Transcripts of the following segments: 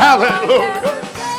Hallelujah.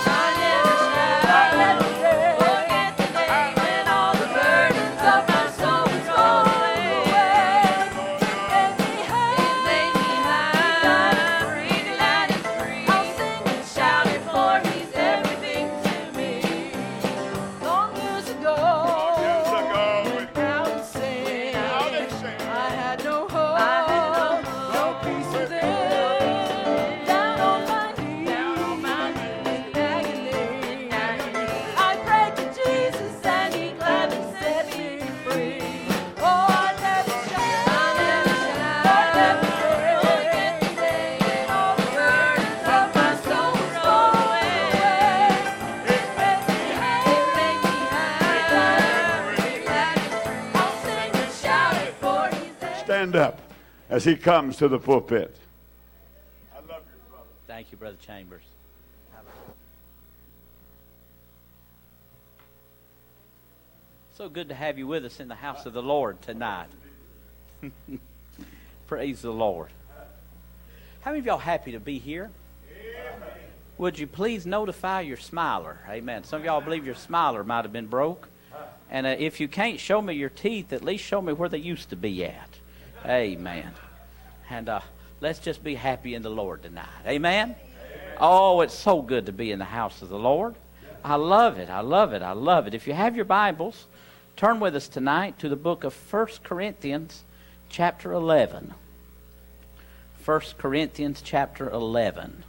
Stand up as he comes to the pulpit. I love you, brother. Thank you, Brother Chambers. So good to have you with us in the house of the Lord tonight. Praise the Lord. How many of y'all happy to be here? Would you please notify your smiler? Amen. Some of y'all believe your smiler might have been broke. And if you can't show me your teeth, at least show me where they used to be at. Amen. And let's just be happy in the Lord tonight. Amen? Oh, it's so good to be in the house of the Lord. I love it. I love it. I love it. If you have your Bibles, turn with us tonight to the book of 1 Corinthians chapter 11. 1 Corinthians chapter 11.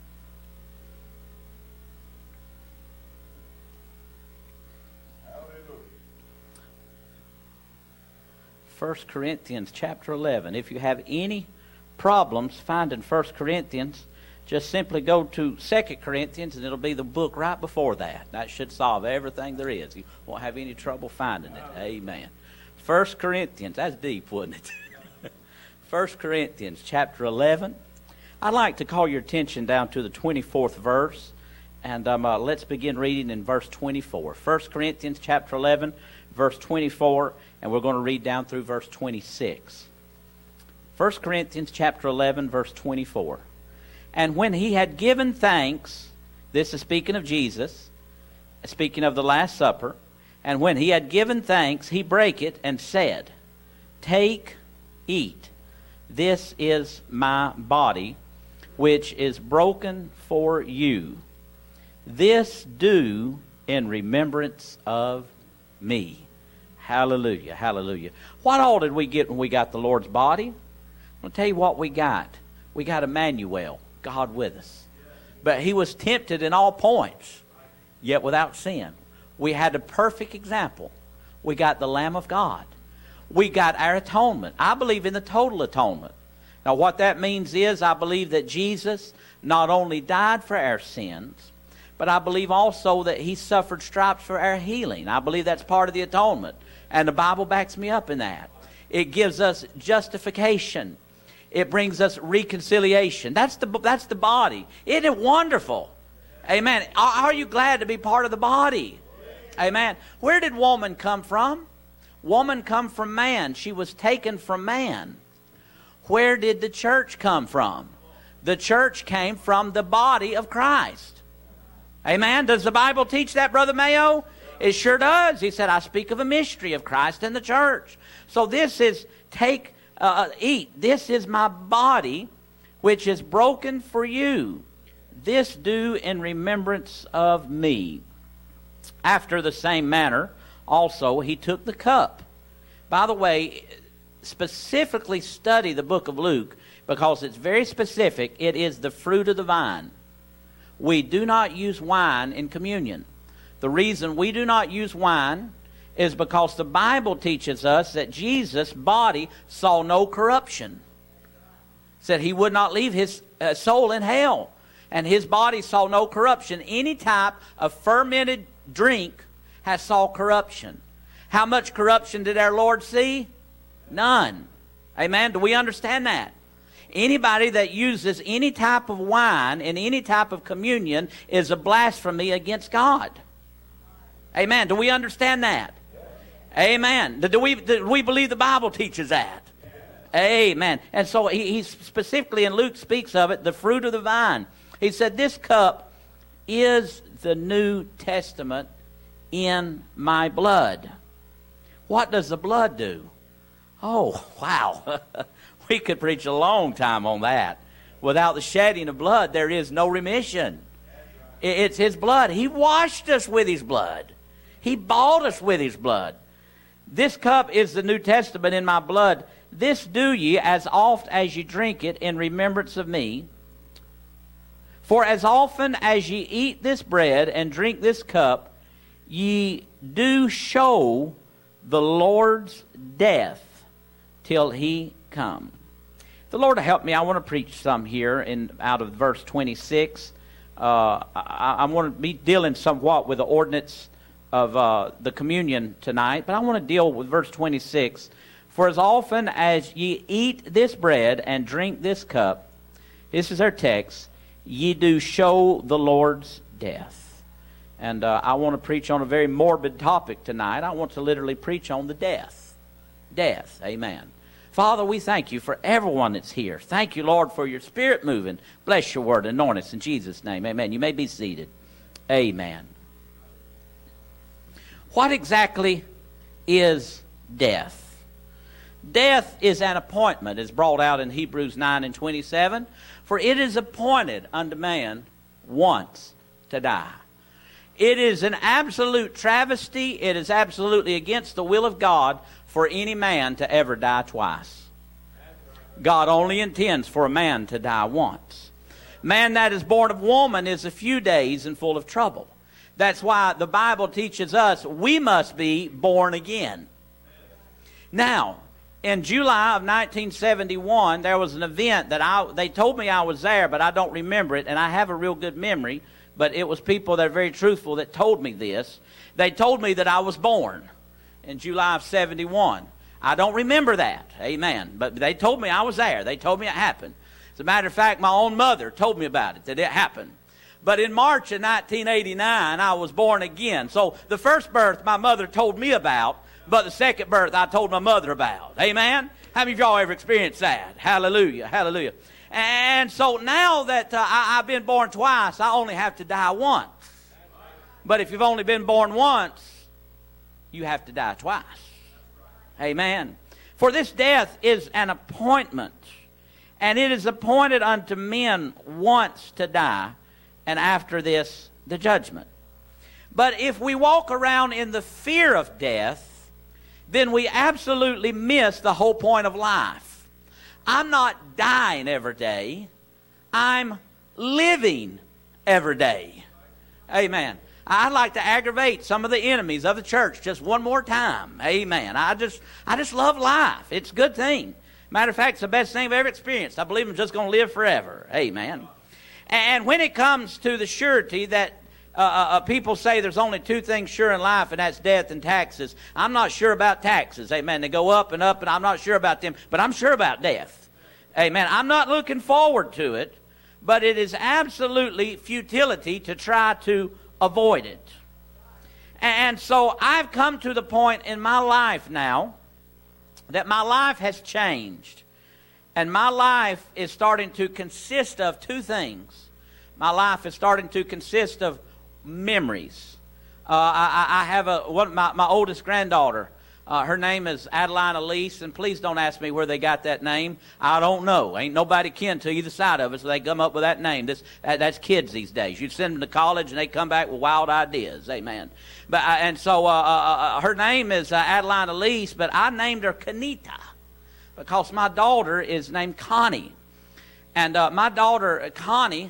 1 Corinthians chapter 11. If you have any problems finding 1 Corinthians, just simply go to 2 Corinthians and it'll be the book right before that. That should solve everything there is. You won't have any trouble finding it. Amen. 1 Corinthians, that's deep, wasn't it? 1 Corinthians chapter 11. I'd like to call your attention down to the 24th verse. And let's begin reading in verse 24. 1 Corinthians chapter 11, verse 24. And we're going to read down through verse 26. 1 Corinthians chapter 11, verse 24. And when he had given thanks, this is speaking of Jesus, speaking of the Last Supper, and when he had given thanks, he brake it and said, Take, eat, this is my body, which is broken for you. This do in remembrance of me. Hallelujah, hallelujah. What all did we get when we got the Lord's body? I'll tell you what we got. We got Emmanuel, God with us. But he was tempted in all points, yet without sin. We had a perfect example. We got the Lamb of God. We got our atonement. I believe in the total atonement. Now what that means is I believe that Jesus not only died for our sins, but I believe also that he suffered stripes for our healing. I believe that's part of the atonement. And the Bible backs me up in that. It gives us justification. It brings us reconciliation. That's the body. Isn't it wonderful? Amen. Are you glad to be part of the body? Amen. Where did woman come from? Woman come from man. She was taken from man. Where did the church come from? The church came from the body of Christ. Amen. Does the Bible teach that, Brother Mayo? It sure does. He said, I speak of a mystery of Christ and the church. So this is, eat. This is my body, which is broken for you. This do in remembrance of me. After the same manner, also, he took the cup. By the way, specifically study the book of Luke, because it's very specific. It is the fruit of the vine. We do not use wine in communion. The reason we do not use wine is because the Bible teaches us that Jesus' body saw no corruption. Said he would not leave his soul in hell. And his body saw no corruption. Any type of fermented drink has saw corruption. How much corruption did our Lord see? None. Amen. Do we understand that? Anybody that uses any type of wine in any type of communion is a blasphemy against God. Amen. Do we understand that? Amen. Do we believe the Bible teaches that? Amen. And so he specifically in Luke speaks of it, the fruit of the vine. He said, this cup is the New Testament in my blood. What does the blood do? Oh, wow. We could preach a long time on that. Without the shedding of blood, there is no remission. It's His blood. He washed us with His blood. He bought us with His blood. This cup is the New Testament in my blood. This do ye as oft as ye drink it in remembrance of me. For as often as ye eat this bread and drink this cup, ye do show the Lord's death till He come. The Lord help me. I want to preach some here out of verse 26. I want to be dealing somewhat with the ordinance of the communion tonight, but I want to deal with verse 26. For as often as ye eat this bread and drink this cup, this is our text, ye do show the Lord's death. And I want to preach on a very morbid topic tonight. I want to literally preach on the death. Death. Amen. Father, we thank you for everyone that's here. Thank you, Lord, for your Spirit moving. Bless your word. Anoint us in Jesus' name. Amen. You may be seated. Amen. What exactly is death? Death is an appointment, as brought out in Hebrews 9 and 27. For it is appointed unto man once to die. It is an absolute travesty. It is absolutely against the will of God for any man to ever die twice. God only intends for a man to die once. Man that is born of woman is a few days and full of trouble. That's why the Bible teaches us we must be born again. Now, in July of 1971, there was an event that they told me I was there, but I don't remember it, and I have a real good memory, but it was people that are very truthful that told me this. They told me that I was born in July of 71. I don't remember that, amen, but they told me I was there. They told me it happened. As a matter of fact, my own mother told me about it, that it happened. But in March of 1989, I was born again. So the first birth my mother told me about, but the second birth I told my mother about. Amen? How many of y'all ever experienced that? Hallelujah, hallelujah. And so now that I've been born twice, I only have to die once. But if you've only been born once, you have to die twice. Amen. For this death is an appointment, and it is appointed unto men once to die, and after this, the judgment. But if we walk around in the fear of death, then we absolutely miss the whole point of life. I'm not dying every day. I'm living every day. Amen. I'd like to aggravate some of the enemies of the church just one more time. Amen. I just love life. It's a good thing. Matter of fact, it's the best thing I've ever experienced. I believe I'm just going to live forever. Amen. And when it comes to the surety that people say there's only two things sure in life, and that's death and taxes. I'm not sure about taxes. Amen. They go up, and I'm not sure about them, but I'm sure about death. Amen. I'm not looking forward to it, but it is absolutely futility to try to avoid it. And so I've come to the point in my life now that my life has changed. And my life is starting to consist of two things. My life is starting to consist of memories. I have my oldest granddaughter. Her name is Adeline Elise, and please don't ask me where they got that name. I don't know. Ain't nobody kin to either side of us, so they come up with that name. That's kids these days. You send them to college, and they come back with wild ideas. Amen. And so her name is Adeline Elise, but I named her Kanita because my daughter is named Connie. And my daughter, Connie,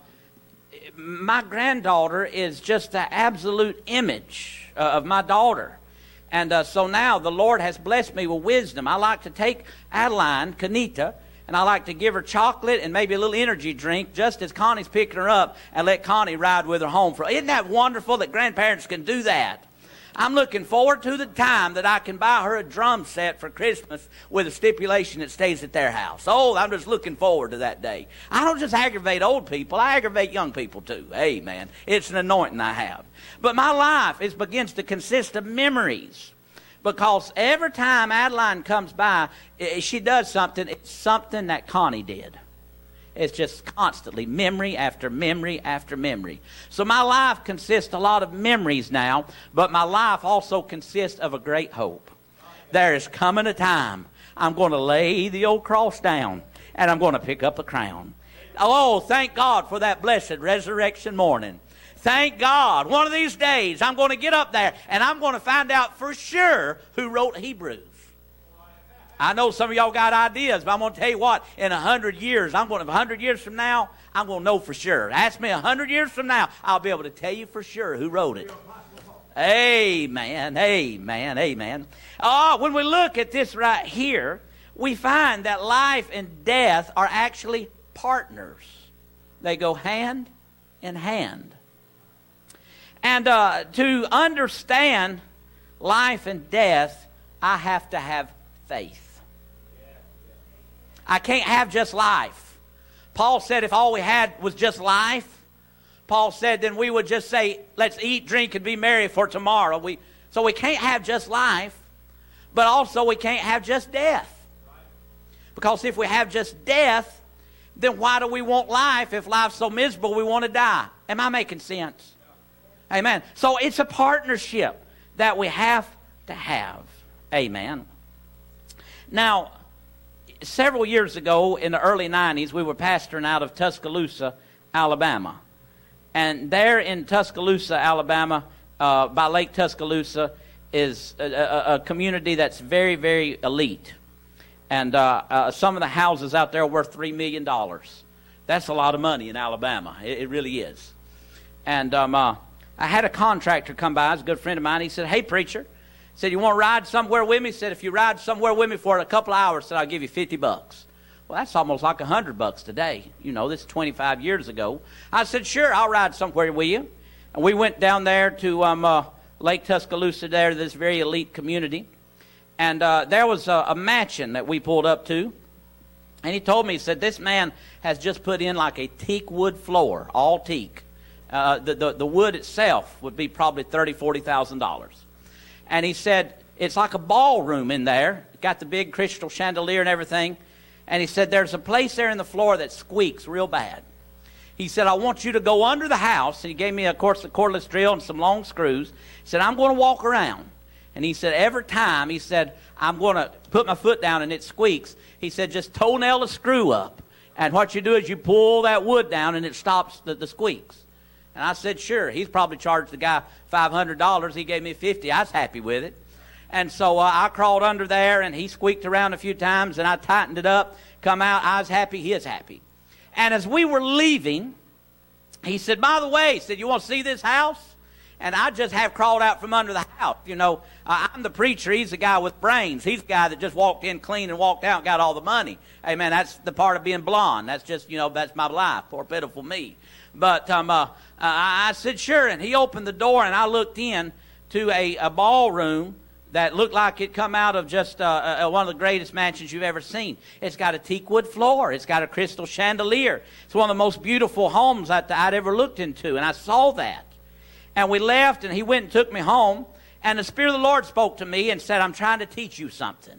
my granddaughter is just the absolute image of my daughter. And so now the Lord has blessed me with wisdom. I like to take Adeline, Kanita, and I like to give her chocolate and maybe a little energy drink just as Connie's picking her up and let Connie ride with her home. Isn't that wonderful that grandparents can do that? I'm looking forward to the time that I can buy her a drum set for Christmas with a stipulation that stays at their house. Oh, I'm just looking forward to that day. I don't just aggravate old people. I aggravate young people too. Amen. It's an anointing I have. But my life begins to consist of memories. Because every time Adeline comes by, she does something. It's something that Connie did. It's just constantly memory after memory after memory. So my life consists a lot of memories now, but my life also consists of a great hope. There is coming a time I'm going to lay the old cross down and I'm going to pick up a crown. Oh, thank God for that blessed resurrection morning. Thank God. One of these days I'm going to get up there and I'm going to find out for sure who wrote Hebrews. I know some of y'all got ideas, but I'm going to tell you what, in 100 years, 100 years from now, I'm going to know for sure. Ask me 100 years from now, I'll be able to tell you for sure who wrote it. Amen, amen, amen. When we look at this right here, we find that life and death are actually partners. They go hand in hand. And to understand life and death, I have to have faith. I can't have just life. Paul said if all we had was just life, Paul said then we would just say, let's eat, drink, and be merry for tomorrow. So we can't have just life, but also we can't have just death. Because if we have just death, then why do we want life if life's so miserable we want to die? Am I making sense? Amen. So it's a partnership that we have to have. Amen. Now, several years ago, in the early 90s, we were pastoring out of Tuscaloosa, Alabama. And there in Tuscaloosa, Alabama, by Lake Tuscaloosa, is a community that's very, very elite. And some of the houses out there are worth $3 million. That's a lot of money in Alabama. It really is. And I had a contractor come by. He's a good friend of mine. He said, hey, preacher. He said, you want to ride somewhere with me? He said, if you ride somewhere with me for a couple of hours, said, I'll give you $50. Well, that's almost like $100 today. You know, this is 25 years ago. I said, sure, I'll ride somewhere with you. And we went down there to Lake Tuscaloosa there, this very elite community. And there was a mansion that we pulled up to. And he told me, he said, this man has just put in like a teak wood floor, all teak. The wood itself would be probably $30,000, $40,000. And he said, it's like a ballroom in there. Got the big crystal chandelier and everything. And he said, there's a place there in the floor that squeaks real bad. He said, I want you to go under the house. And he gave me, of course, a cordless drill and some long screws. He said, I'm going to walk around. And he said, every time, he said, I'm going to put my foot down and it squeaks. He said, just toenail a screw up. And what you do is you pull that wood down and it stops the squeaks. And I said, sure. He's probably charged the guy $500. He gave me $50. I was happy with it. And so I crawled under there, and he squeaked around a few times, and I tightened it up, come out. I was happy. He is happy. And as we were leaving, he said, by the way, he said, you want to see this house? And I just have crawled out from under the house. You know, I'm the preacher. He's the guy with brains. He's the guy that just walked in clean and walked out and got all the money. Amen. That's the part of being blonde. That's just, you know, that's my life. Poor pitiful me. But I said, sure. And he opened the door, and I looked in to a ballroom that looked like it come out of just one of the greatest mansions you've ever seen. It's got a teak wood floor. It's got a crystal chandelier. It's one of the most beautiful homes that I'd ever looked into, and I saw that. And we left, and he went and took me home, and the Spirit of the Lord spoke to me and said, I'm trying to teach you something.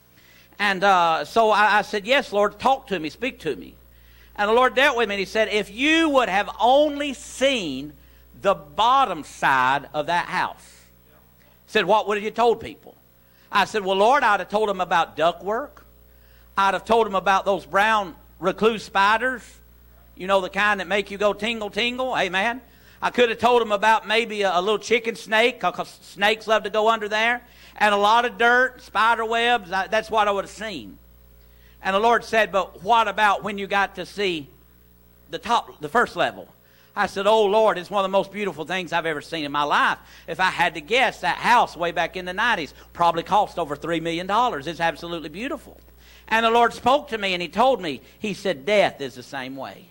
And so I said, yes, Lord, talk to me, speak to me. And the Lord dealt with me, and he said, if you would have only seen the bottom side of that house. He said, what would have you told people? I said, well, Lord, I'd have told them about ductwork. I'd have told them about those brown recluse spiders, you know, the kind that make you go tingle, tingle. Amen. I could have told them about maybe a little chicken snake, because snakes love to go under there, and a lot of dirt, spider webs. That's what I would have seen. And the Lord said, but what about when you got to see the first level? I said, oh, Lord, it's one of the most beautiful things I've ever seen in my life. If I had to guess, that house way back in the 90s probably cost over $3 million. It's absolutely beautiful. And the Lord spoke to me, and he told me, he said, death is the same way.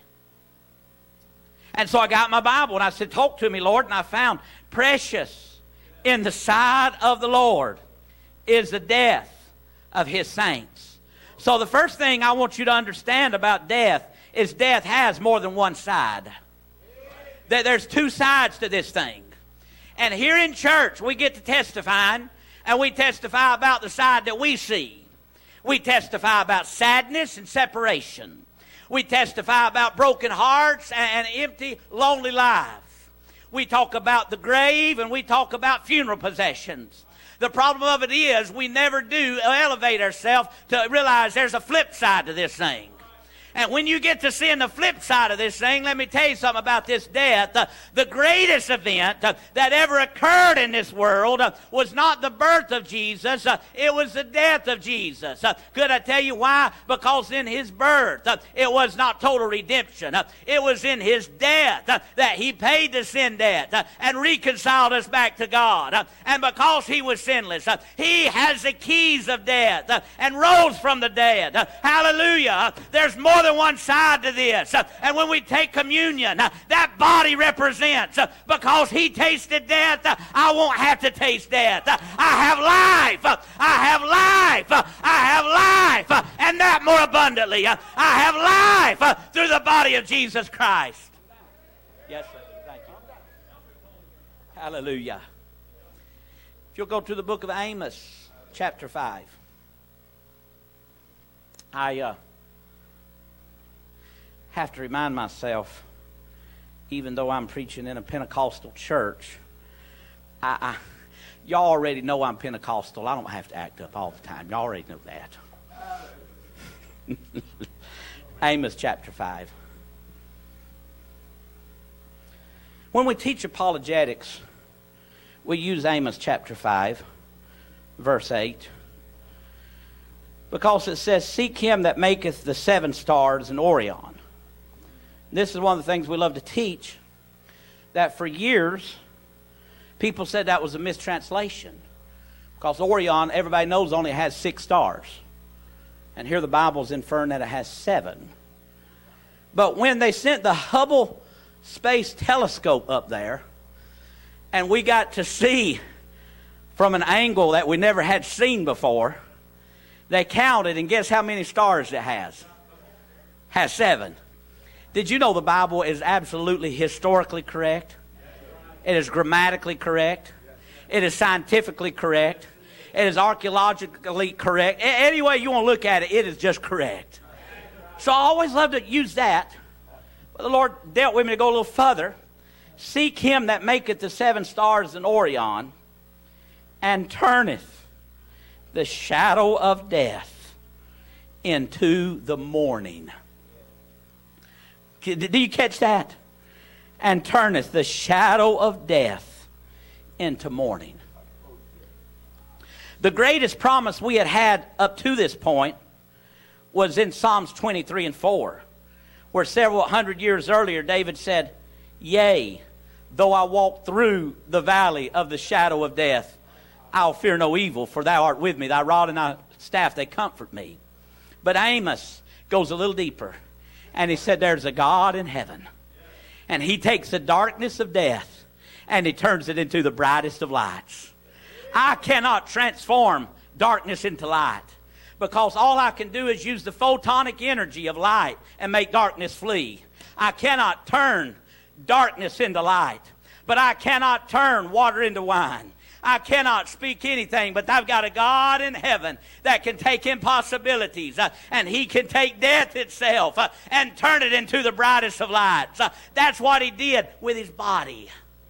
And so I got my Bible, and I said, talk to me, Lord. And I found precious in the sight of the Lord is the death of his saints. So the first thing I want you to understand about death is death has more than one side. There's two sides to this thing. And here in church, we get to testifying, and we testify about the side that we see. We testify about sadness and separation. We testify about broken hearts and empty, lonely lives. We talk about the grave and we talk about funeral processions. The problem of it is we never do elevate ourselves to realize there's a flip side to this thing. And when you get to seeing the flip side of this thing, let me tell you something about this death. The greatest event that ever occurred in this world was not the birth of Jesus. It was the death of Jesus. Could I tell you why? Because in his birth, it was not total redemption. It was in his death that he paid the sin debt and reconciled us back to God. And because he was sinless, he has the keys of death and rose from the dead. Hallelujah. There's more than one side to this. And when we take communion, that body represents, because he tasted death, I won't have to taste death. I have life. I have life. I have life. And that more abundantly. I have life through the body of Jesus Christ. Yes, sir. Thank you. Hallelujah. If you'll go to the book of Amos, chapter 5. I have to remind myself, even though I'm preaching in a Pentecostal church, y'all already know I'm Pentecostal. I don't have to act up all the time. Y'all already know that. Amos chapter 5. When we teach apologetics, we use Amos chapter 5, verse 8. Because it says, seek him that maketh the 7 stars and Orion. This is one of the things we love to teach, that for years, people said that was a mistranslation. Because Orion, everybody knows, only has 6 stars. And here the Bible's inferring that it has 7. But when they sent the Hubble Space Telescope up there, and we got to see from an angle that we never had seen before, they counted, and guess how many stars it has? Has 7. Did you know the Bible is absolutely historically correct? It is grammatically correct. It is scientifically correct. It is archaeologically correct. Any way you want to look at it, it is just correct. So I always love to use that. But the Lord dealt with me to go a little further. Seek him that maketh the 7 stars and Orion, and turneth the shadow of death into the morning. Did you catch that? And turneth the shadow of death into morning. The greatest promise we had up to this point was in Psalms 23 and 4, where several hundred years earlier David said, yea, though I walk through the valley of the shadow of death, I'll fear no evil, for thou art with me. Thy rod and thy staff, they comfort me. But Amos goes a little deeper. And he said, there's a God in heaven. And he takes the darkness of death and he turns it into the brightest of lights. I cannot transform darkness into light, because all I can do is use the photonic energy of light and make darkness flee. I cannot turn darkness into light, but I cannot turn water into wine. I cannot speak anything, but I've got a God in heaven that can take impossibilities, and he can take death itself and turn it into the brightest of lights. That's what he did with his body.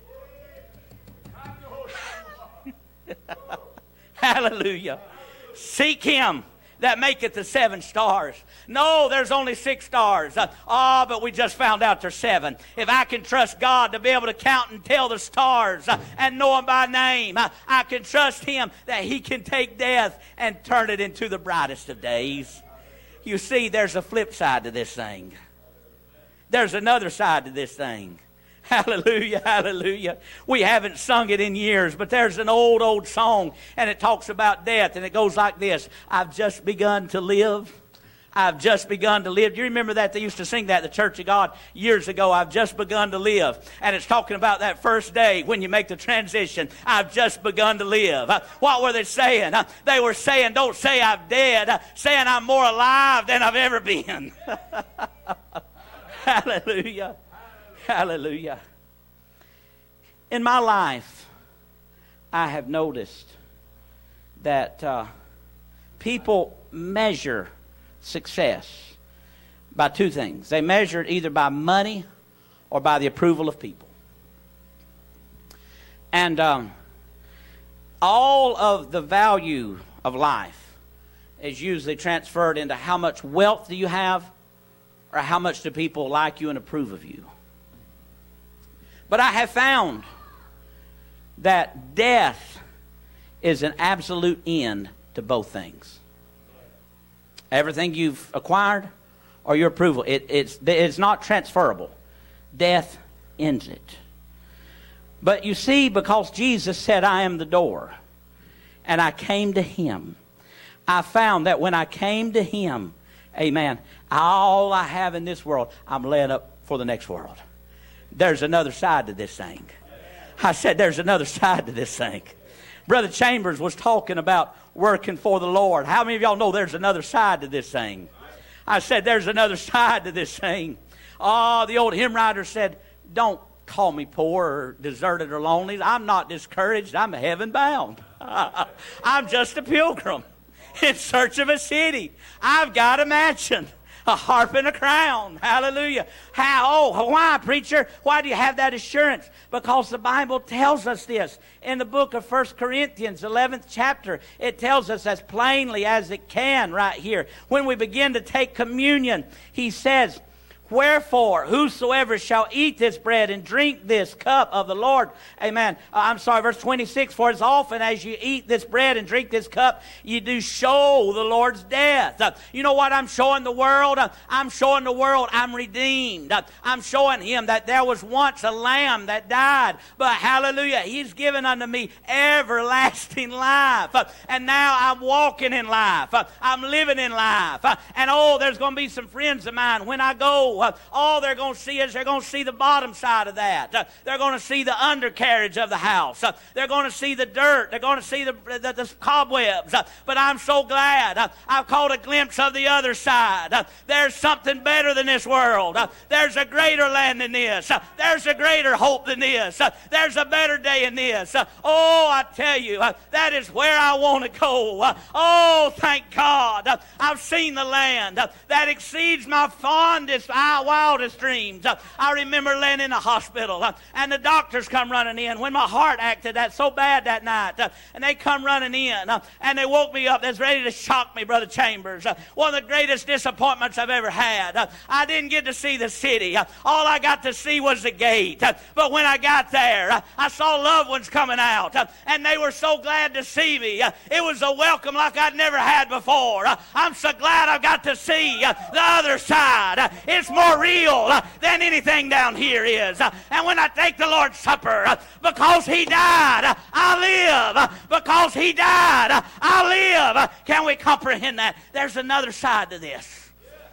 Hallelujah. Seek him that maketh the 7 stars. No, there's only 6 stars. But we just found out there's 7. If I can trust God to be able to count and tell the stars and know them by name, I can trust him that he can take death and turn it into the brightest of days. You see, there's a flip side to this thing. There's another side to this thing. Hallelujah, hallelujah. We haven't sung it in years, but there's an old song, and it talks about death, and it goes like this. I've just begun to live. I've just begun to live. Do you remember that? They used to sing that at the Church of God years ago. I've just begun to live. And it's talking about that first day when you make the transition. I've just begun to live. What were they saying? They were saying, don't say I'm dead. Saying I'm more alive than I've ever been. Hallelujah. Hallelujah. In my life, I have noticed that people measure success by two things. They measure it either by money or by the approval of people. And all of the value of life is usually transferred into how much wealth do you have or how much do people like you and approve of you. But I have found that death is an absolute end to both things. Everything you've acquired or your approval, it's not transferable. Death ends it. But you see, because Jesus said, I am the door, and I came to Him, I found that when I came to Him, amen, all I have in this world, I'm laying up for the next world. There's another side to this thing. I said there's another side to this thing. Brother Chambers was talking about working for the Lord. How many of y'all know there's another side to this thing? I said there's another side to this thing. Oh, the old hymn writer said, don't call me poor or deserted or lonely. I'm not discouraged. I'm heaven bound. I'm just a pilgrim in search of a city. I've got a mansion, a harp and a crown. Hallelujah. Why, preacher? Why do you have that assurance? Because the Bible tells us this. In the book of 1 Corinthians, 11th chapter, it tells us as plainly as it can right here. When we begin to take communion, he says, wherefore, whosoever shall eat this bread and drink this cup of the Lord, amen. Verse 26, for as often as you eat this bread and drink this cup, you do show the Lord's death. You know what I'm showing the world? I'm showing the world I'm redeemed. I'm showing him that there was once a lamb that died, but hallelujah, he's given unto me everlasting life. And now I'm walking in life. I'm living in life. And there's going to be some friends of mine when I go, all they're going to see is they're going to see the bottom side of that. They're going to see the undercarriage of the house. They're going to see the dirt. They're going to see the cobwebs. But I'm so glad I've caught a glimpse of the other side. There's something better than this world. There's a greater land than this. There's a greater hope than this. There's a better day in this. I tell you, that is where I want to go. Thank God. I've seen the land that exceeds my fondest, wildest dreams. I remember laying in the hospital and the doctors come running in when my heart acted that so bad that night. And they come running in and they woke me up. They was ready to shock me, Brother Chambers. One of the greatest disappointments I've ever had. I didn't get to see the city. All I got to see was the gate. But when I got there, I saw loved ones coming out and they were so glad to see me. It was a welcome like I'd never had before. I'm so glad I've got to see the other side. It's more real than anything down here is. And when I take the Lord's Supper, because He died, I live. Because He died, I live. Can we comprehend that? There's another side to this.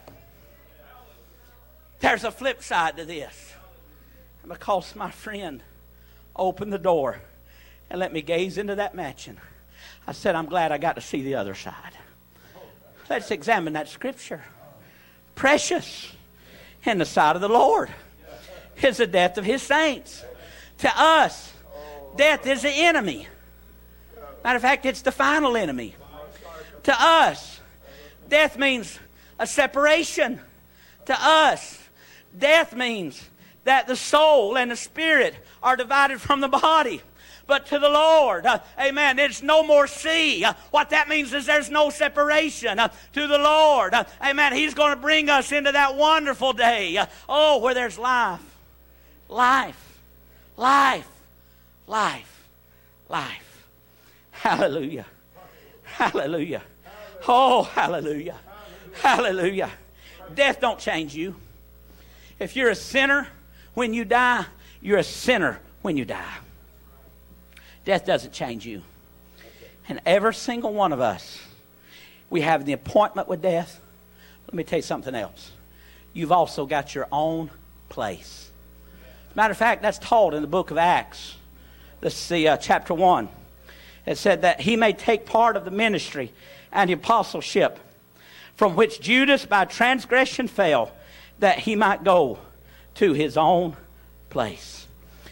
There's a flip side to this. And because my friend opened the door and let me gaze into that mansion, I said, I'm glad I got to see the other side. Let's examine that scripture. Precious in the sight of the Lord is the death of His saints. To us, death is the enemy. Matter of fact, it's the final enemy. To us, death means a separation. To us, death means that the soul and the spirit are divided from the body. But to the Lord, amen, there's no more sea. What that means is there's no separation. To the Lord, amen, He's going to bring us into that wonderful day. Where there's life. Life. Life. Life. Life. Hallelujah. Hallelujah. Oh, hallelujah. Hallelujah. Death don't change you. If you're a sinner when you die, you're a sinner when you die. Death doesn't change you. And every single one of us, we have the appointment with death. Let me tell you something else. You've also got your own place. As a matter of fact, that's taught in the book of Acts. Let's see, chapter 1. It said that he may take part of the ministry and the apostleship from which Judas by transgression fell, that he might go to his own place.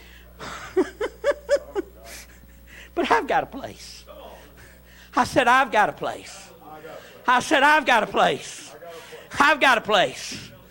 But I've got a place. I said, I've got a place. I said, I've got a place. I've got a place.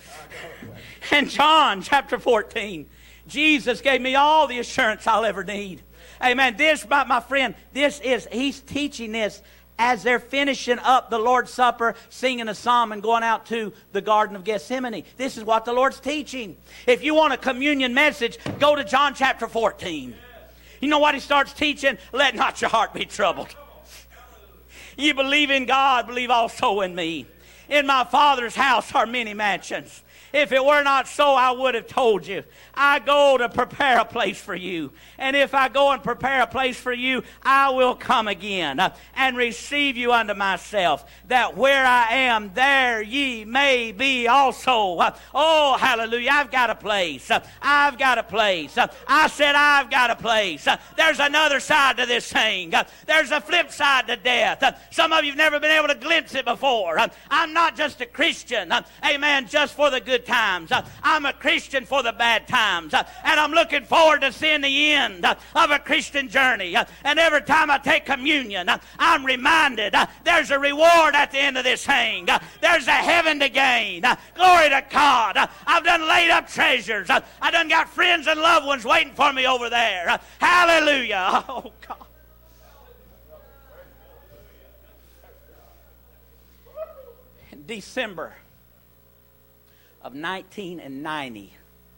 And John chapter 14, Jesus gave me all the assurance I'll ever need. Amen. This, my friend, he's teaching this as they're finishing up the Lord's Supper, singing a psalm and going out to the Garden of Gethsemane. This is what the Lord's teaching. If you want a communion message, go to John chapter 14. You know what he starts teaching? Let not your heart be troubled. You believe in God, believe also in me. In my Father's house are many mansions. If it were not so, I would have told you. I go to prepare a place for you. And if I go and prepare a place for you, I will come again and receive you unto myself, that where I am, there ye may be also. Oh, hallelujah. I've got a place. I've got a place. I said I've got a place. There's another side to this thing. There's a flip side to death. Some of you have never been able to glimpse it before. I'm not just a Christian, amen, just for the good times. I'm a Christian for the bad times. And I'm looking forward to seeing the end of a Christian journey. And every time I take communion, I'm reminded there's a reward at the end of this thing. There's a heaven to gain. Glory to God. I've done laid up treasures. I done got friends and loved ones waiting for me over there. Hallelujah. Oh, God. In December of 1990,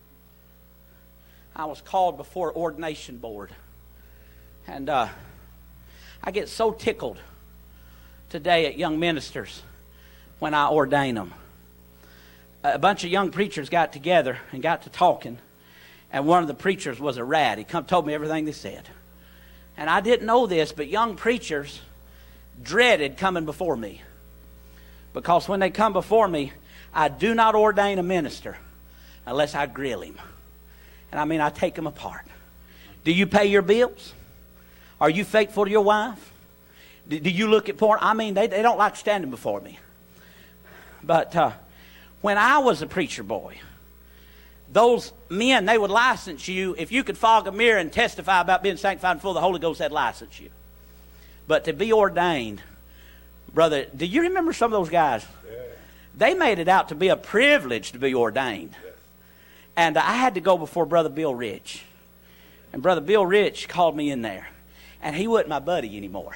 I was called before ordination board. And I get so tickled today at young ministers when I ordain them. A bunch of young preachers got together and got to talking, and one of the preachers was a rat. He told me everything they said. And I didn't know this, but young preachers dreaded coming before me. Because when they come before me, I do not ordain a minister unless I grill him. And I mean, I take him apart. Do you pay your bills? Are you faithful to your wife? Do you look at porn? I mean, they don't like standing before me. But when I was a preacher boy, those men, they would license you. If you could fog a mirror and testify about being sanctified and full of the Holy Ghost, they'd license you. But to be ordained, brother, do you remember some of those guys? Yeah. They made it out to be a privilege to be ordained. Yeah. And I had to go before Brother Bill Rich. And Brother Bill Rich called me in there. And he wasn't my buddy anymore.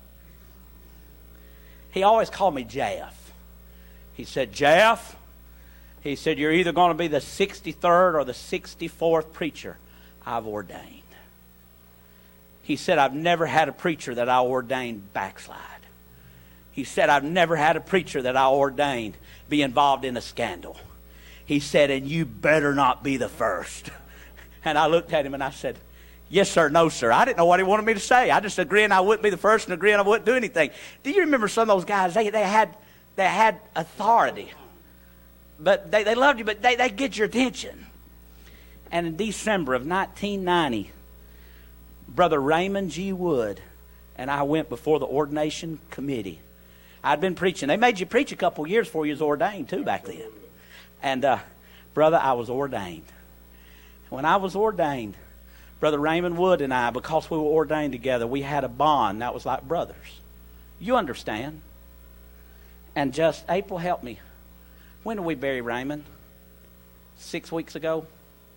He always called me Jeff. He said, Jeff, he said, you're either going to be the 63rd or the 64th preacher I've ordained. He said, I've never had a preacher that I ordained backslide. He said, I've never had a preacher that I ordained be involved in a scandal. He said, and you better not be the first. And I looked at him and I said, yes, sir, no, sir. I didn't know what he wanted me to say. I just agreeing I wouldn't be the first and agreeing I wouldn't do anything. Do you remember some of those guys? They had authority. But they loved you, but they get your attention. And in December of 1990, Brother Raymond G. Wood and I went before the ordination committee. I'd been preaching. They made you preach a couple years before you was ordained, too, back then. And, brother, I was ordained. When I was ordained, Brother Raymond Wood and I, because we were ordained together, we had a bond that was like brothers. You understand. And just, April, help me. When did we bury Raymond? 6 weeks ago?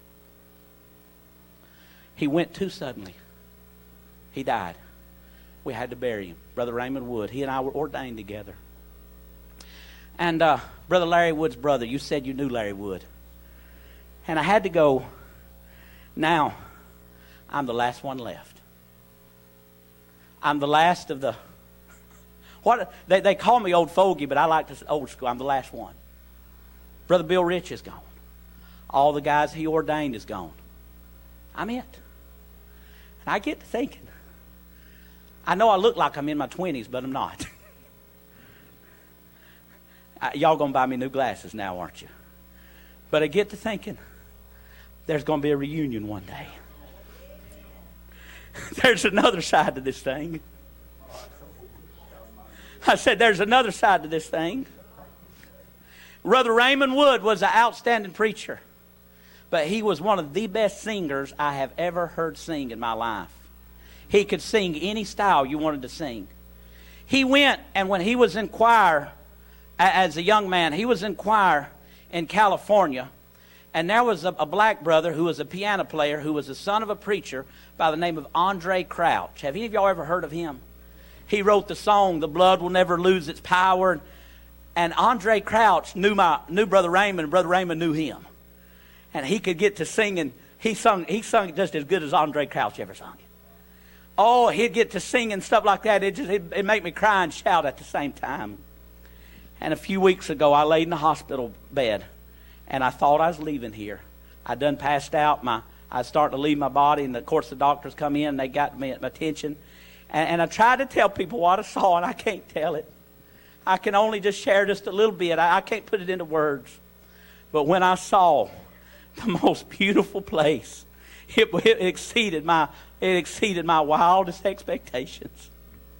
He went too suddenly. He died. We had to bury him. Brother Raymond Wood. He and I were ordained together. And Brother Larry Wood's brother, you said you knew Larry Wood. And I had to go. Now, I'm the last one left. I'm the last of the... What they call me old fogey, but I like this old school. I'm the last one. Brother Bill Rich is gone. All the guys he ordained is gone. I'm it. And I get to thinking, I know I look like I'm in my 20s, but I'm not. Y'all going to buy me new glasses now, aren't you? But I get to thinking, there's going to be a reunion one day. There's another side to this thing. I said, there's another side to this thing. Brother Raymond Wood was an outstanding preacher, but he was one of the best singers I have ever heard sing in my life. He could sing any style you wanted to sing. He went, and when he was in choir, as a young man, he was in choir in California, And there was a black brother who was a piano player who was the son of a preacher by the name of Andre Crouch. Have any of y'all ever heard of him? He wrote the song, "The Blood Will Never Lose Its Power." And Andre Crouch knew Brother Raymond, and Brother Raymond knew him. And he could get to singing. He sung it just as good as Andre Crouch ever sung it. Oh, he'd get to sing and stuff like that. It'd make me cry and shout at the same time. And a few weeks ago, I laid in the hospital bed, and I thought I was leaving here. I done passed out. I was starting to leave my body, and of course the doctors come in, and they got my attention. And I tried to tell people what I saw, and I can't tell it. I can only just share just a little bit. I can't put it into words. But when I saw the most beautiful place, it exceeded my wildest expectations.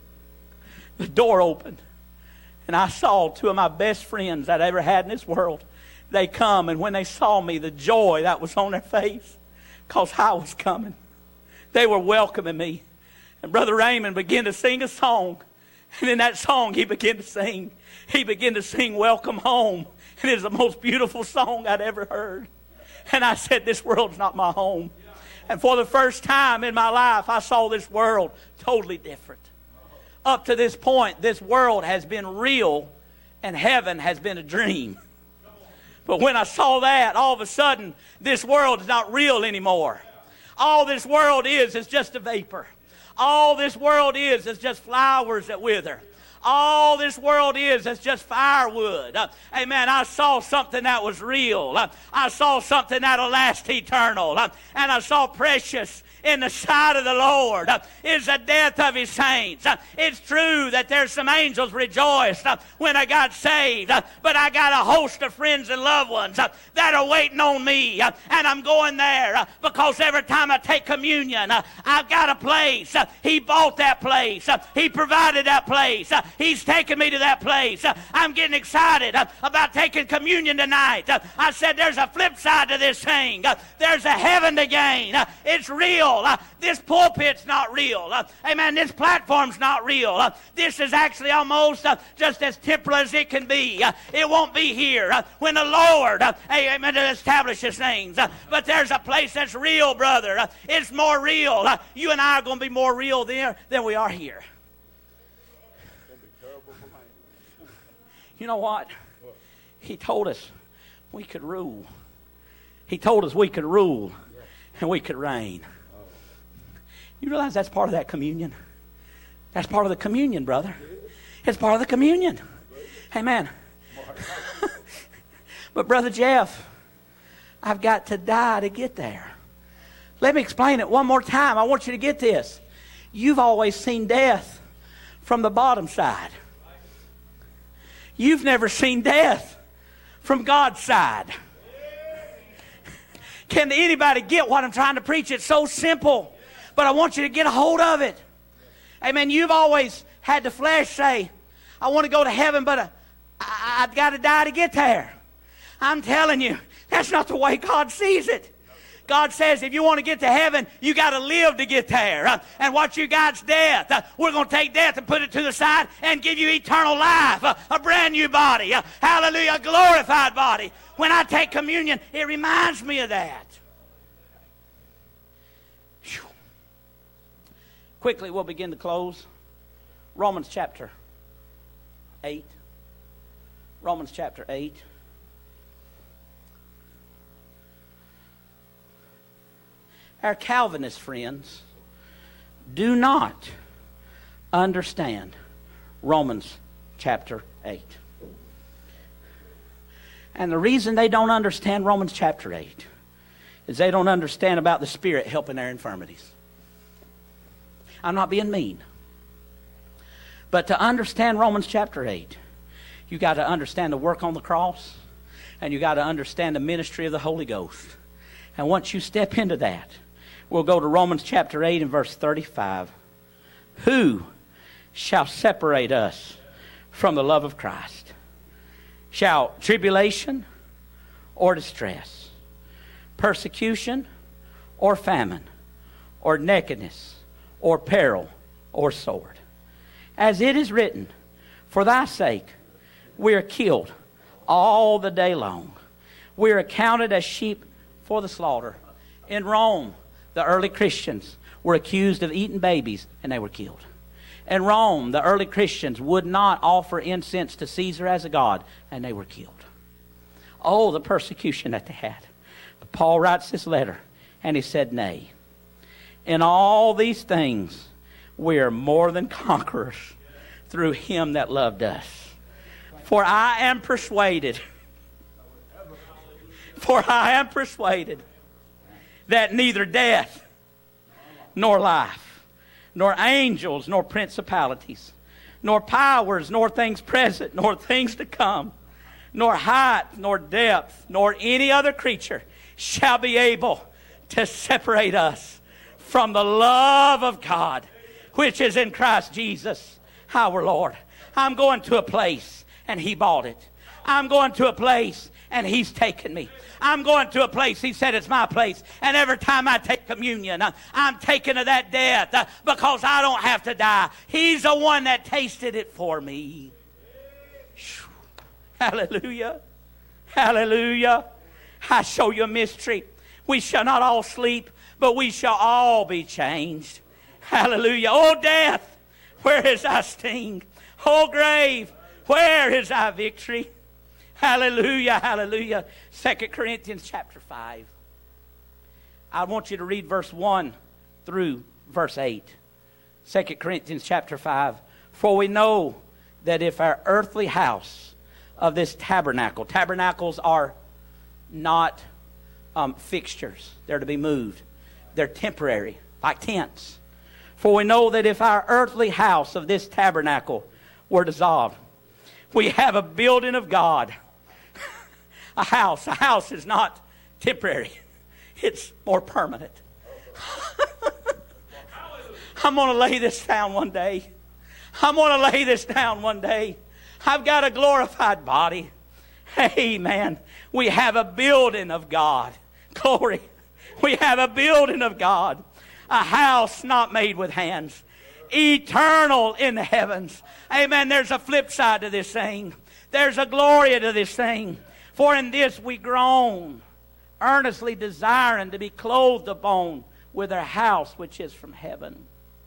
The door opened, and I saw two of my best friends I'd ever had in this world. They come, and when they saw me, the joy that was on their face, because I was coming. They were welcoming me. And Brother Raymond began to sing a song. And in that song, he began to sing. He began to sing "Welcome Home." And it is the most beautiful song I'd ever heard. And I said, this world's not my home. And for the first time in my life, I saw this world totally different. Up to this point, this world has been real, and heaven has been a dream. But when I saw that, all of a sudden, this world is not real anymore. All this world is just a vapor. All this world is just flowers that wither. All this world is just firewood. Amen. I saw something that was real. I saw something that'll last eternal. And I saw precious in the sight of the Lord is the death of His saints. It's true that there's some angels rejoiced when I got saved, but I got a host of friends and loved ones that are waiting on me, and I'm going there because every time I take communion, I've got a place. He bought that place. He provided that place. He's taken me to that place. I'm getting excited about taking communion tonight. I said there's a flip side to this thing. There's a heaven to gain. It's real. This pulpit's not real. Amen. This platform's not real. This is actually almost just as temporal as it can be. It won't be here when the Lord, amen, establishes things. But there's a place that's real, brother. It's more real. You and I are going to be more real there than we are here. You know what? He told us we could rule. He told us we could rule and we could reign. You realize that's part of that communion? That's part of the communion, brother. It's part of the communion. Amen. But Brother Jeff, I've got to die to get there. Let me explain it one more time. I want you to get this. You've always seen death from the bottom side. You've never seen death from God's side. Can anybody get what I'm trying to preach? It's so simple, but I want you to get a hold of it. Amen. You've always had the flesh say, I want to go to heaven, but I've got to die to get there. I'm telling you, that's not the way God sees it. God says if you want to get to heaven, you got to live to get there. And what you got's death. We're going to take death and put it to the side and give you eternal life. A brand new body. Hallelujah, a glorified body. When I take communion, it reminds me of that. Whew. Quickly, we'll begin to close. Romans chapter 8. Romans chapter 8. Our Calvinist friends do not understand Romans chapter 8. And the reason they don't understand Romans chapter 8 is they don't understand about the Spirit helping their infirmities. I'm not being mean. But to understand Romans chapter 8, you got to understand the work on the cross, and you got to understand the ministry of the Holy Ghost. And once you step into that, we'll go to Romans chapter 8 and verse 35. Who shall separate us from the love of Christ? Shall tribulation or distress, persecution or famine, or nakedness, or peril, or sword? As it is written, for thy sake we are killed all the day long. We are accounted as sheep for the slaughter. In Rome, the early Christians were accused of eating babies, and they were killed. In Rome, the early Christians would not offer incense to Caesar as a god, and they were killed. Oh, the persecution that they had. But Paul writes this letter, and he said, nay, in all these things we are more than conquerors through him that loved us. For I am persuaded that neither death, nor life, nor angels, nor principalities, nor powers, nor things present, nor things to come, nor height, nor depth, nor any other creature shall be able to separate us from the love of God, which is in Christ Jesus, our Lord. I'm going to a place, and He bought it. I'm going to a place, and He's taken me. I'm going to a place, He said it's my place. And every time I take communion, I'm taken to that death because I don't have to die. He's the one that tasted it for me. Hallelujah. Hallelujah. I show you a mystery. We shall not all sleep, but we shall all be changed. Hallelujah. Oh, death, where is thy sting? Oh, grave, where is thy victory? Hallelujah, hallelujah. 2 Corinthians chapter 5. I want you to read verse 1 through verse 8. 2 Corinthians chapter 5. For we know that if our earthly house of this tabernacle, tabernacles are not fixtures. They're to be moved. They're temporary, like tents. For we know that if our earthly house of this tabernacle were dissolved, we have a building of God. A house is not temporary. It's more permanent. I'm going to lay this down one day. I'm going to lay this down one day. I've got a glorified body. Amen. We have a building of God. Glory. We have a building of God. A house not made with hands. Eternal in the heavens. Amen. There's a flip side to this thing. There's a glory to this thing. For in this we groan, earnestly desiring to be clothed upon with our house which is from heaven.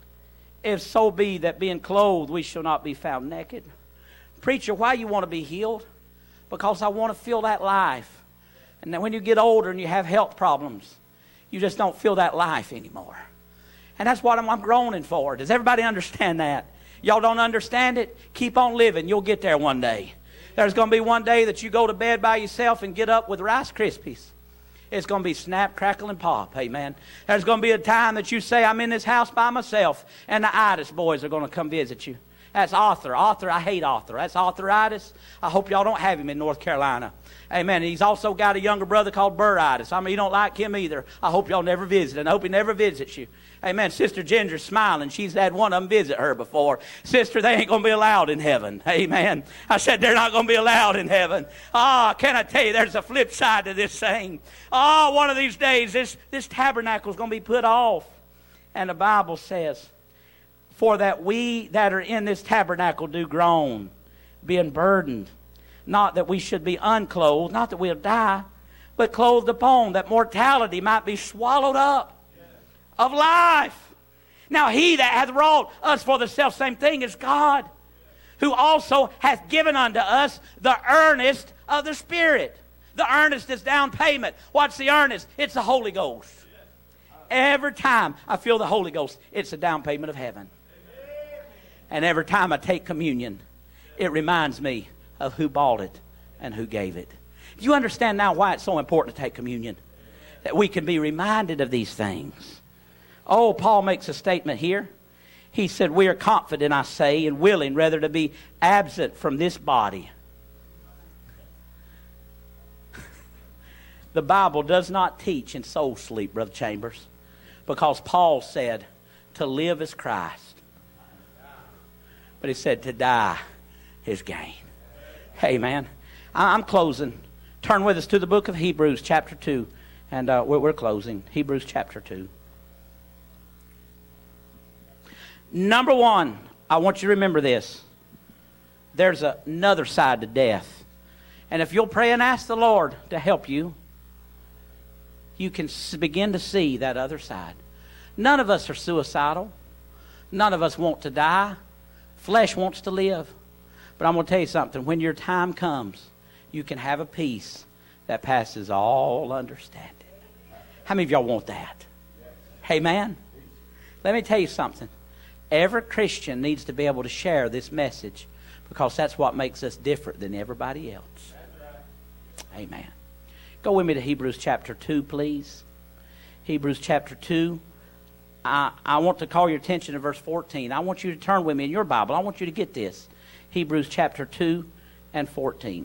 If so be that being clothed we shall not be found naked. Preacher, why you want to be healed? Because I want to feel that life. And then when you get older and you have health problems, you just don't feel that life anymore. And that's what I'm groaning for. Does everybody understand that? Y'all don't understand it? Keep on living. You'll get there one day. There's going to be one day that you go to bed by yourself and get up with Rice Krispies. It's going to be snap, crackle, and pop. Amen. There's going to be a time that you say, I'm in this house by myself, and the Itis boys are going to come visit you. That's Arthur. I hate Arthur. That's arthritis. I hope y'all don't have him in North Carolina. Amen. He's also got a younger brother called Burritis. I mean, you don't like him either. I hope y'all never visit, and I hope he never visits you. Amen. Sister Ginger's smiling. She's had one of them visit her before. Sister, they ain't going to be allowed in heaven. Amen. I said they're not going to be allowed in heaven. Can I tell you, there's a flip side to this thing. One of these days, this tabernacle is going to be put off. And the Bible says, for that we that are in this tabernacle do groan, being burdened. Not that we should be unclothed, not that we'll die, but clothed upon, that mortality might be swallowed up of life. Now he that hath wrought us for the selfsame thing is God, who also hath given unto us the earnest of the Spirit. The earnest is down payment. What's the earnest? It's the Holy Ghost. Every time I feel the Holy Ghost, it's a down payment of heaven. And every time I take communion, it reminds me of who bought it and who gave it. Do you understand now why it's so important to take communion? That we can be reminded of these things. Oh, Paul makes a statement here. He said, we are confident, I say, and willing rather to be absent from this body. The Bible does not teach in soul sleep, Brother Chambers, because Paul said to live is Christ. But he said to die is gain. Amen. I'm closing. Turn with us to the book of Hebrews chapter 2. And we're closing. Hebrews chapter 2. Number one, I want you to remember this. There's another side to death. And if you'll pray and ask the Lord to help you, you can begin to see that other side. None of us are suicidal. None of us want to die. Flesh wants to live. But I'm going to tell you something. When your time comes, you can have a peace that passes all understanding. How many of y'all want that? Amen? Let me tell you something. Every Christian needs to be able to share this message because that's what makes us different than everybody else. Amen. Go with me to Hebrews chapter 2, please. Hebrews chapter 2. I want to call your attention to verse 14. I want you to turn with me in your Bible. I want you to get this. Hebrews chapter 2 and 14.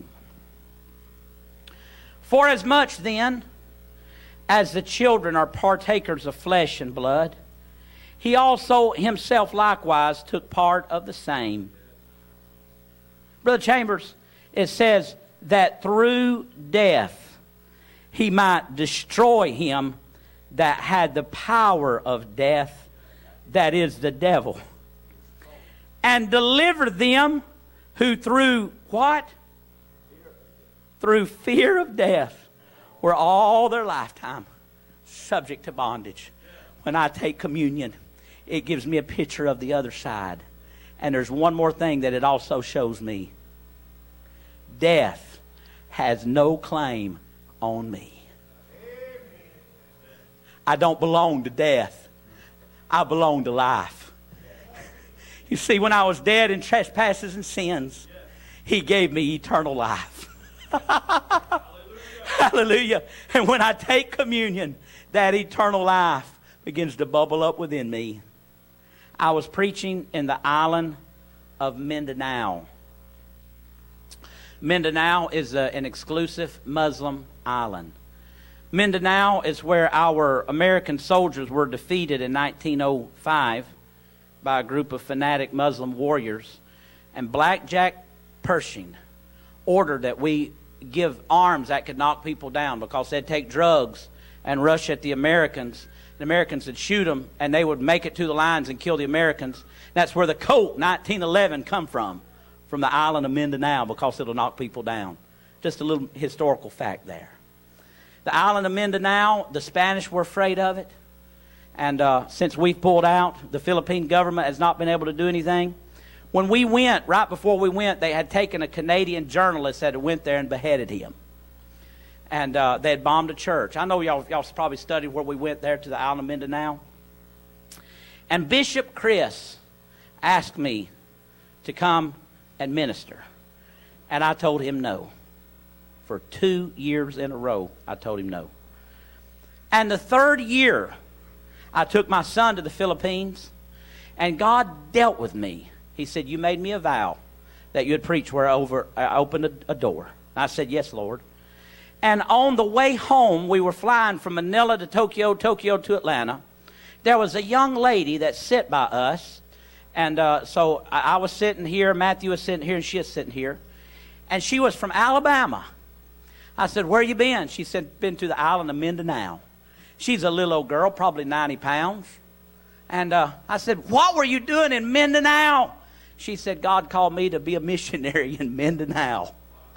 For as much then as the children are partakers of flesh and blood, he also himself likewise took part of the same. Brother Chambers, it says that through death he might destroy him that had the power of death, that is the devil, and deliver them who through what? Through fear of death were all their lifetime subject to bondage. When I take communion, it gives me a picture of the other side. And there's one more thing that it also shows me. Death has no claim on me. I don't belong to death. I belong to life. You see, when I was dead in trespasses and sins, he gave me eternal life. Hallelujah. And when I take communion, that eternal life begins to bubble up within me. I was preaching in the island of Mindanao. Mindanao is an exclusive Muslim island. Mindanao is where our American soldiers were defeated in 1905 by a group of fanatic Muslim warriors. And Black Jack Pershing ordered that we give arms that could knock people down because they'd take drugs and rush at the Americans. The Americans would shoot them, and they would make it to the lines and kill the Americans. That's where the Colt 1911 come from the island of Mindanao, because it'll knock people down. Just a little historical fact there. The island of Mindanao, the Spanish were afraid of it. And since we've pulled out, the Philippine government has not been able to do anything. When we went, right before we went, they had taken a Canadian journalist that had went there and beheaded him. And they had bombed a church. I know y'all probably studied where we went there to the island of Mindanao. And Bishop Chris asked me to come and minister. And I told him no. For 2 years in a row, I told him no. And the third year, I took my son to the Philippines, and God dealt with me. He said, you made me a vow that you'd preach where I opened a door. And I said, yes, Lord. And on the way home, we were flying from Manila to Tokyo to Atlanta. There was a young lady that sat by us. And so I was sitting here, Matthew was sitting here, and she was sitting here. And she was from Alabama. I said, where you been? She said, been to the island of Mindanao. She's a little old girl, probably 90 pounds. And I said, what were you doing in Mindanao? She said, God called me to be a missionary in Mindanao.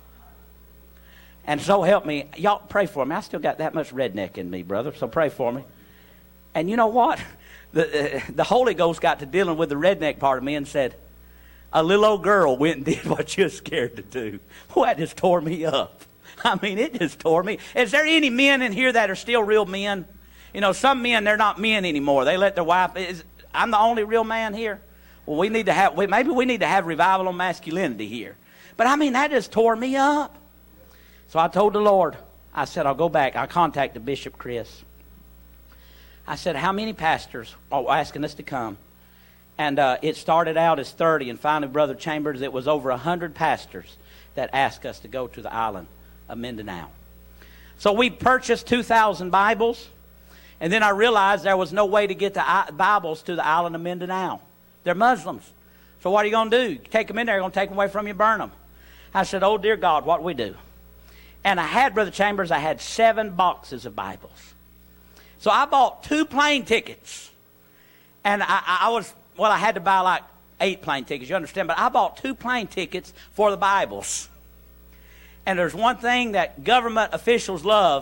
And so help me. Y'all pray for me. I still got that much redneck in me, brother, so pray for me. And you know what? The Holy Ghost got to dealing with the redneck part of me and said, a little old girl went and did what you're scared to do. Well, that just tore me up. I mean, it just tore me. Is there any men in here that are still real men? You know, some men, they're not men anymore. They let their wife... I'm the only real man here. Well, maybe we need to have revival on masculinity here. But I mean, that just tore me up. So I told the Lord, I said, I'll go back. I contacted Bishop Chris. I said, how many pastors are asking us to come? And it started out as 30, and finally, Brother Chambers, it was over 100 pastors that asked us to go to the island of Mindanao. So we purchased 2,000 Bibles, and then I realized there was no way to get the Bibles to the island of Mindanao. They're Muslims. So what are you going to do? Take them in there, you're going to take them away from you, burn them. I said, oh, dear God, what do we do? And I had, Brother Chambers, I had 7 boxes of Bibles. So I bought 2 plane tickets. And I had to buy like 8 plane tickets, you understand? But I bought 2 plane tickets for the Bibles. And there's one thing that government officials love.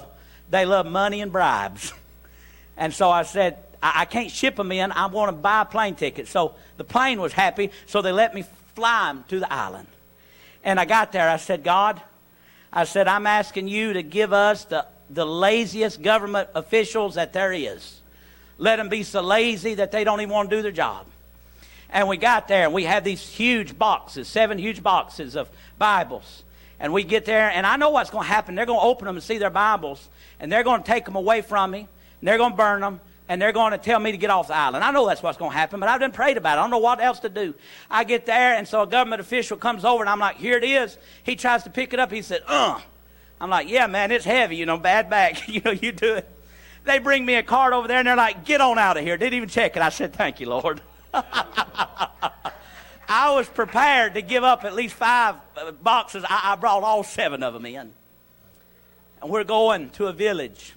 They love money and bribes. And so I said, I can't ship them in. I want to buy a plane ticket. So the plane was happy, so they let me fly them to the island. And I got there. I said, God, I said, I'm asking you to give us the laziest government officials that there is. Let them be so lazy that they don't even want to do their job. And we got there, and we had these huge boxes, 7 huge boxes of Bibles. And we get there, and I know what's going to happen. They're going to open them and see their Bibles, and they're going to take them away from me, and they're going to burn them, and they're going to tell me to get off the island. I know that's what's going to happen, but I've been prayed about it. I don't know what else to do. I get there, and so a government official comes over, and I'm like, here it is. He tries to pick it up. He said, I'm like, yeah, man, it's heavy, bad back. You do it. They bring me a card over there, and they're like, get on out of here. Didn't even check it. I said, thank you, Lord. I was prepared to give up at least 5 boxes. I brought all 7 of them in. And we're going to a village.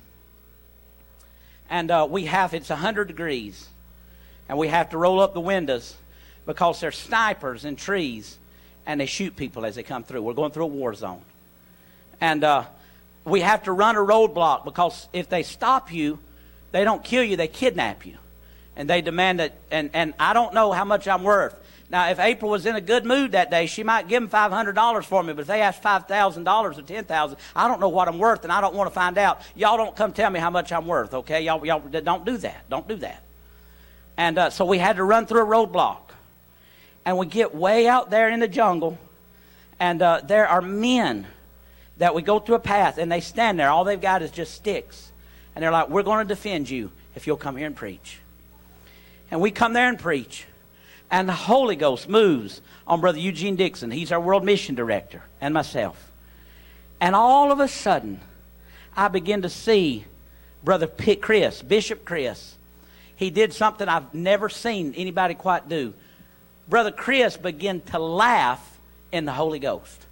And it's 100 degrees. And we have to roll up the windows because there's snipers in trees. And they shoot people as they come through. We're going through a war zone. And we have to run a roadblock because if they stop you, they don't kill you, they kidnap you. And they demand that, and I don't know how much I'm worth. Now, if April was in a good mood that day, she might give them $500 for me. But if they ask $5,000 or $10,000, I don't know what I'm worth, and I don't want to find out. Y'all don't come tell me how much I'm worth, okay? Y'all don't do that. Don't do that. And so we had to run through a roadblock. And we get way out there in the jungle, and there are men that we go through a path, and they stand there. All they've got is just sticks. And they're like, we're going to defend you if you'll come here and preach. And we come there and preach. And the Holy Ghost moves on Brother Eugene Dixon. He's our world mission director, and myself. And all of a sudden, I begin to see Brother Chris, Bishop Chris. He did something I've never seen anybody quite do. Brother Chris began to laugh in the Holy Ghost.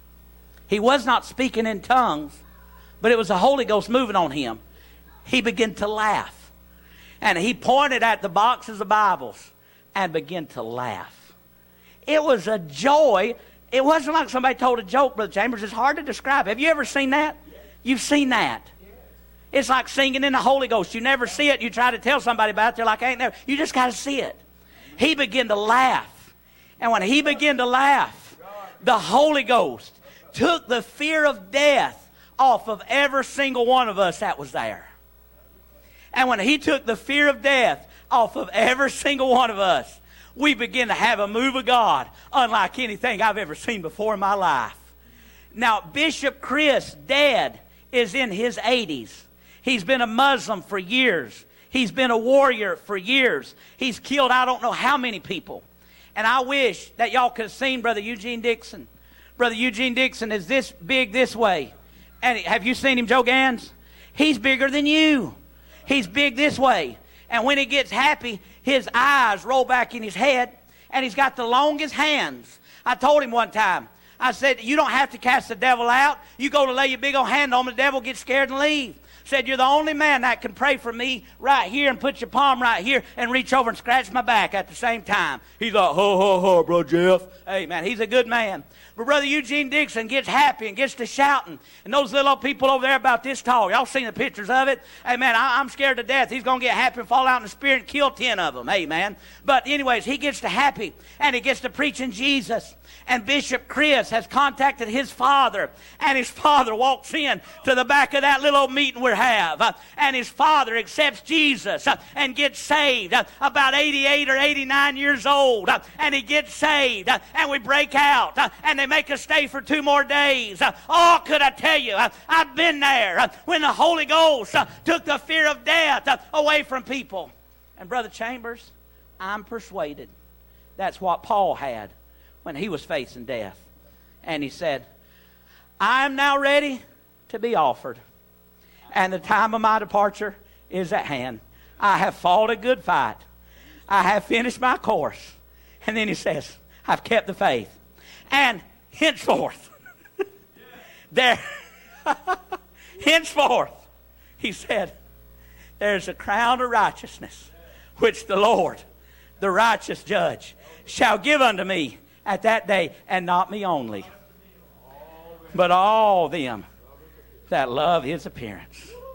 He was not speaking in tongues, but it was the Holy Ghost moving on him. He began to laugh. And he pointed at the boxes of Bibles and began to laugh. It was a joy. It wasn't like somebody told a joke, Brother Chambers. It's hard to describe. Have you ever seen that? You've seen that. It's like singing in the Holy Ghost. You never see it. You try to tell somebody about it. They're like, I ain't never. You just got to see it. He began to laugh. And when he began to laugh, the Holy Ghost took the fear of death off of every single one of us that was there. And when he took the fear of death off of every single one of us, we begin to have a move of God unlike anything I've ever seen before in my life. Now, Bishop Chris, dead, is in his 80s. He's been a Muslim for years. He's been a warrior for years. He's killed I don't know how many people. And I wish that y'all could have seen Brother Eugene Dixon. Brother Eugene Dixon is this big this way. And have you seen him, Joe Gans? He's bigger than you. He's big this way. And when he gets happy, his eyes roll back in his head, and he's got the longest hands. I told him one time, I said, you don't have to cast the devil out. You go to lay your big old hand on him, the devil gets scared and leave. Said, you're the only man that can pray for me right here and put your palm right here and reach over and scratch my back at the same time. He's like, ho, ho, ho, bro, Jeff. Hey, man, he's a good man. But Brother Eugene Dixon gets happy and gets to shouting. And those little old people over there about this tall, y'all seen the pictures of it? Hey, man, I'm scared to death. He's going to get happy and fall out in the spirit and kill 10 of them. Hey, man. But anyways, he gets to happy and he gets to preaching Jesus. And Bishop Chris has contacted his father. And his father walks in to the back of that little old meeting we have. And his father accepts Jesus and gets saved. About 88 or 89 years old. And he gets saved. And we break out. And they make us stay for 2 more days. Oh, could I tell you, I've been there when the Holy Ghost took the fear of death away from people. And Brother Chambers, I'm persuaded that's what Paul had when he was facing death. And he said, I am now ready to be offered, and the time of my departure is at hand. I have fought a good fight. I have finished my course. And then he says, I've kept the faith. And henceforth, henceforth, he said, there's a crown of righteousness, which the Lord, the righteous judge, shall give unto me at that day, and not me only, but all them that love his appearance.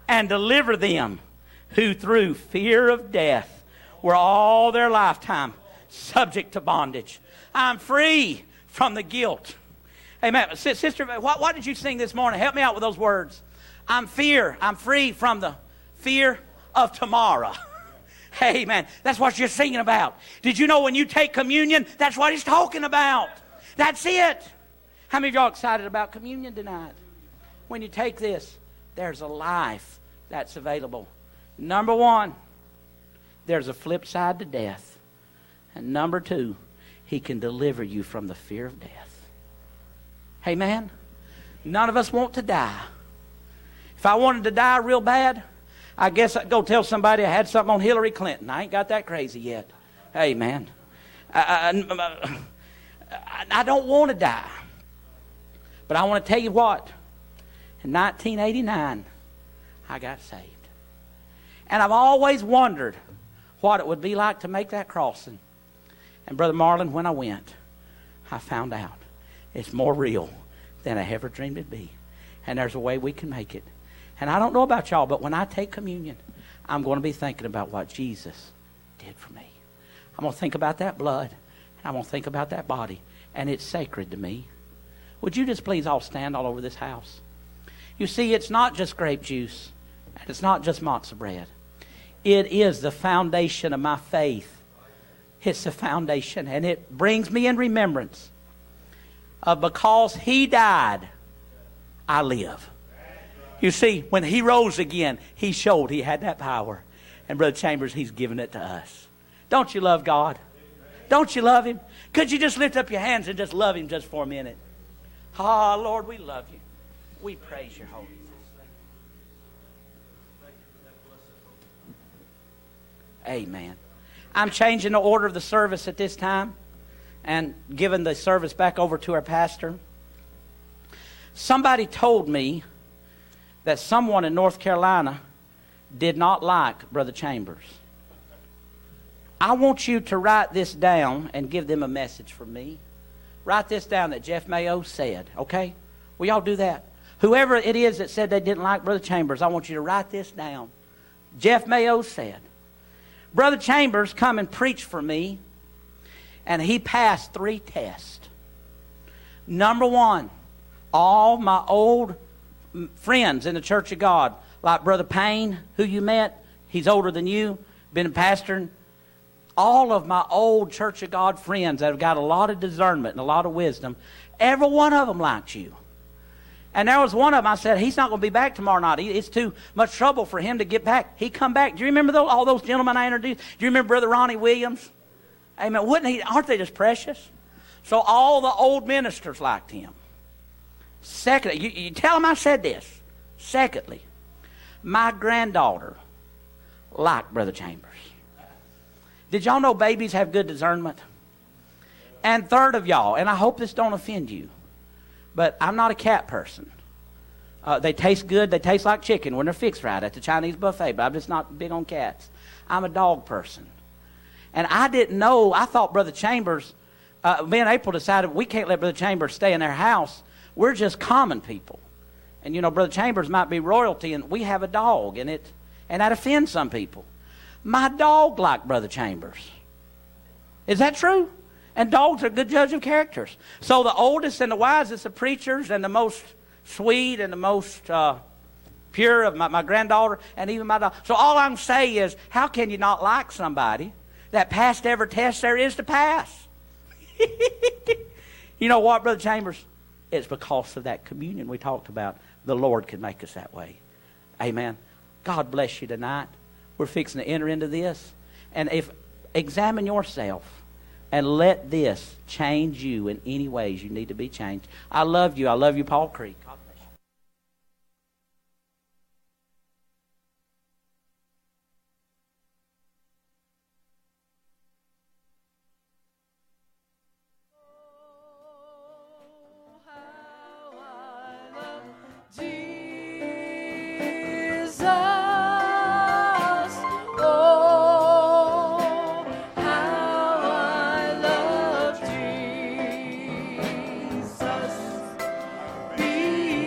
and deliver them who through fear of death were all their lifetime subject to bondage. I'm free from the guilt. Amen. Sister, what did you sing this morning? Help me out with those words. I'm free from the fear of tomorrow. Amen. That's what you're singing about. Did you know when you take communion, that's what he's talking about? That's it. How many of y'all excited about communion tonight? When you take this, there's a life that's available. Number one, there's a flip side to death. And number two, he can deliver you from the fear of death. Amen. None of us want to die. If I wanted to die real bad, I guess I'd go tell somebody I had something on Hillary Clinton. I ain't got that crazy yet. Amen. I don't want to die. But I want to tell you what. In 1989, I got saved. And I've always wondered what it would be like to make that crossing. And Brother Marlon, when I went, I found out it's more real than I ever dreamed it'd be. And there's a way we can make it. And I don't know about y'all, but when I take communion, I'm going to be thinking about what Jesus did for me. I'm going to think about that blood. And I'm going to think about that body. And it's sacred to me. Would you just please all stand all over this house? You see, it's not just grape juice. And it's not just matzo bread. It is the foundation of my faith. It's the foundation. And it brings me in remembrance of because he died, I live. You see, when he rose again, he showed he had that power. And Brother Chambers, he's given it to us. Don't you love God? Don't you love him? Could you just lift up your hands and just love him just for a minute? Ah, Lord, we love you. We praise your holy name. Amen. I'm changing the order of the service at this time and giving the service back over to our pastor. Somebody told me that someone in North Carolina did not like Brother Chambers. I want you to write this down and give them a message from me. Write this down that Jeff Mayo said, okay? Will y'all do that? Whoever it is that said they didn't like Brother Chambers, I want you to write this down. Jeff Mayo said, Brother Chambers come and preach for me, and he passed 3 tests. Number 1, all my old friends in the Church of God, like Brother Payne, who you met, he's older than you, been a pastor. All of my old Church of God friends that have got a lot of discernment and a lot of wisdom, every one of them liked you. And there was one of them, I said, he's not going to be back tomorrow night. It's too much trouble for him to get back. He come back. Do you remember all those gentlemen I introduced? Do you remember Brother Ronnie Williams? Amen. Aren't they just precious? So all the old ministers liked him. Secondly, you tell them I said this. Secondly, my granddaughter liked Brother Chambers. Did y'all know babies have good discernment? And third of y'all, and I hope this don't offend you, but I'm not a cat person. They taste good. They taste like chicken when they're fixed right at the Chinese buffet, but I'm just not big on cats. I'm a dog person. And I didn't know. I thought Brother Chambers, me and April decided we can't let Brother Chambers stay in their house. We're just common people. And, you know, Brother Chambers might be royalty, and we have a dog, and that offends some people. My dog liked Brother Chambers. Is that true? And dogs are a good judge of characters. So the oldest and the wisest of preachers and the most sweet and the most pure of my granddaughter and even my dog. So all I'm saying is, how can you not like somebody that passed every test there is to pass? You know what, Brother Chambers? It's because of that communion we talked about. The Lord can make us that way. Amen. God bless you tonight. We're fixing to enter into this. And examine yourself. And let this change you in any ways you need to be changed. I love you. I love you, Paul Creek. God bless you. Jesus, be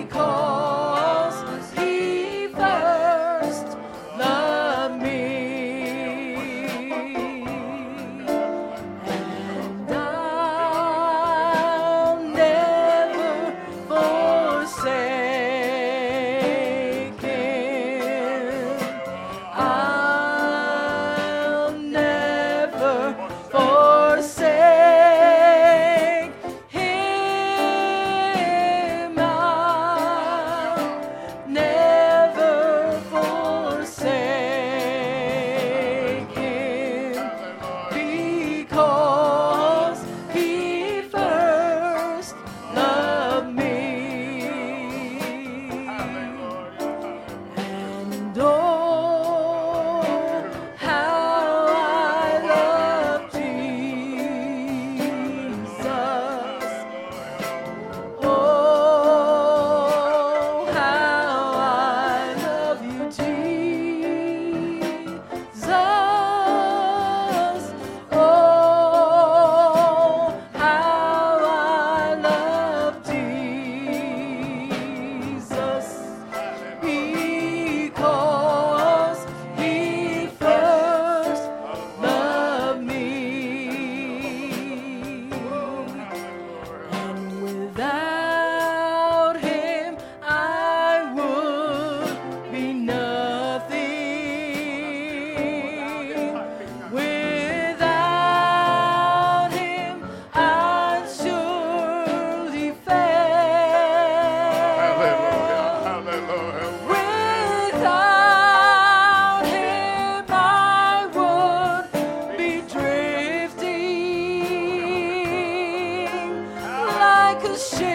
shame.